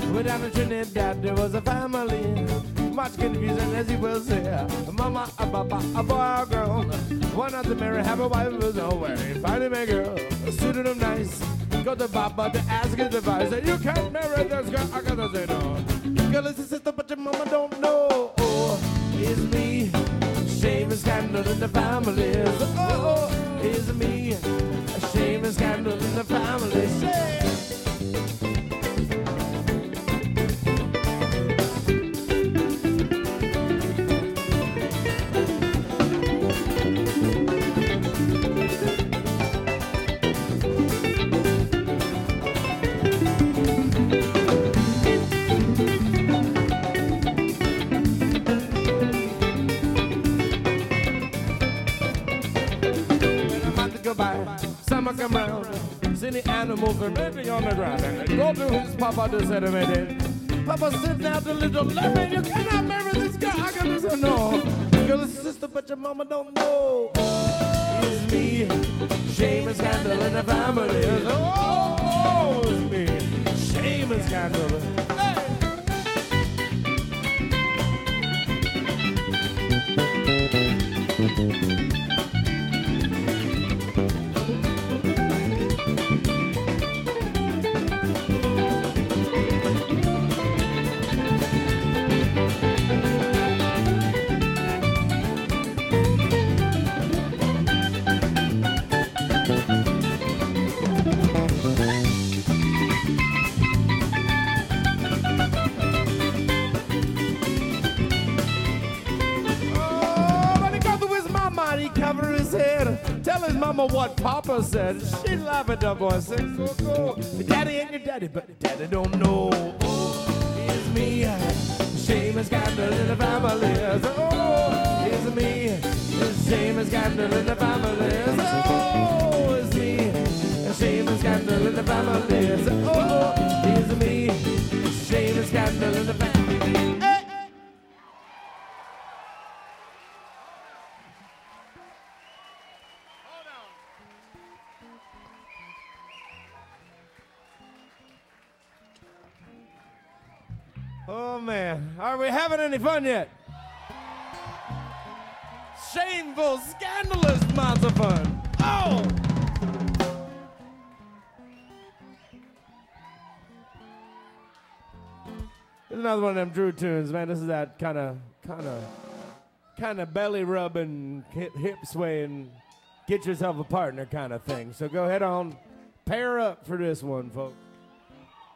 Way down in Trinidad there was a family, much confusion as you will say. A mama, a papa, a boy, a girl. One of the married, have a wife was nowhere. Find him a girl, suited him nice. Go to Papa to ask his advice. Say, you can't marry this girl. I gotta say no. Girl is a sister, but your mama don't know. Oh, it's me. Shame and scandal in the family. Oh, it's me. Shame and scandal in the family. Shame. Summer come round, see the animals are living on the ground, and they go to his papa to set him in it. Papa sits down to little Larry, you cannot marry this girl. I got to say no. Girl is a sister, but your mama don't know. It's me, shame and scandal in the family. Oh, it's me, shame and scandal. Cover his head, tell his mama what Papa said. She laugh at the boy, say, go. Daddy ain't your daddy, but daddy don't know. Oh, it's me, shame and scandal in the family. Oh, it's me, shame and scandal in the family. Oh, it's me, shame and scandal in the family. Oh, it's me, shame and scandal in the family. Oh, man. Are we having any fun yet? Shameful, scandalous amounts of fun. Oh! This is another one of them Drew tunes, man. This is that kind of belly rubbing, hip swaying, get yourself a partner kind of thing. So go ahead on, pair up for this one, folks.